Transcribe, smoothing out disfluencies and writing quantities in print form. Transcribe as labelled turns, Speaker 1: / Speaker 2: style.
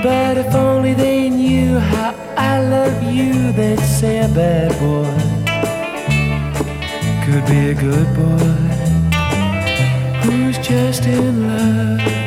Speaker 1: But if only they knew how I love you, they'd say a bad boy could be a good boy who's just in love.